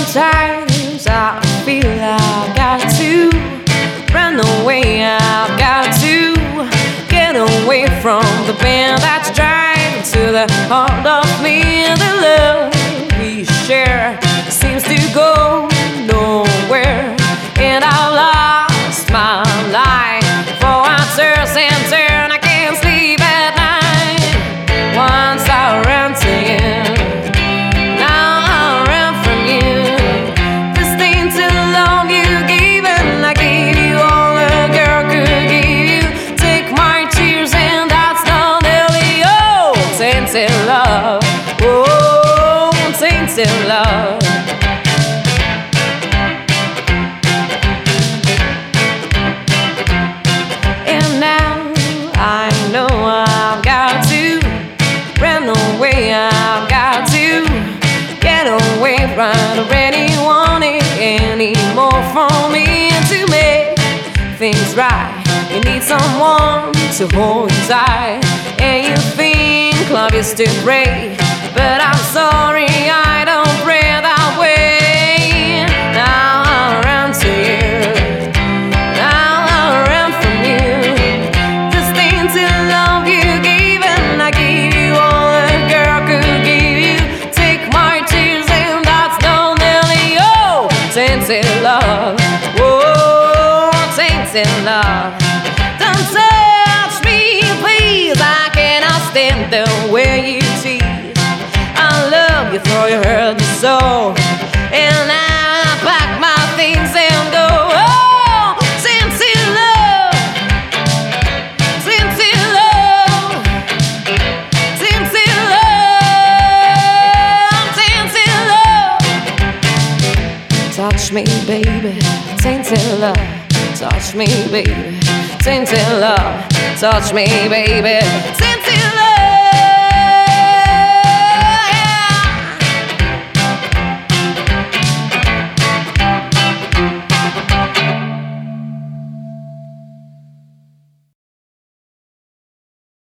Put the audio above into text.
Sometimes I feel I've got to run away. I've got to get away from the pain that's driving to the heart of me. The love we share seems to go nowhere, and I've lost my life for answers and turn. I can't sleep at night. Once I ran to you, now I run from you. This thing to love you gave, and I gave you all a girl could give you. Take my tears, and that's not nearly all. Tainted love, oh, tainted love. And now I know I've got to run away. I've got to get away from anyone anymore. For me to make things right, you need someone to hold you tight. And you think love is to pray, but I'm sorry, I don't pray that way. Now I run to you, now I run from you. This thing to love you gave, and I gave you all a girl could give you. Take my tears, and that's not nearly all. Tainted love, whoa, tainted love. Don't touch me, please, I cannot stand the way you treat. I love you for you hurt me so, and now I pack my things and go. Oh, tainted love, tainted love, tainted love, tainted love. Touch me, baby, tainted love. Touch me, baby, tainted love. Touch me, baby, tainted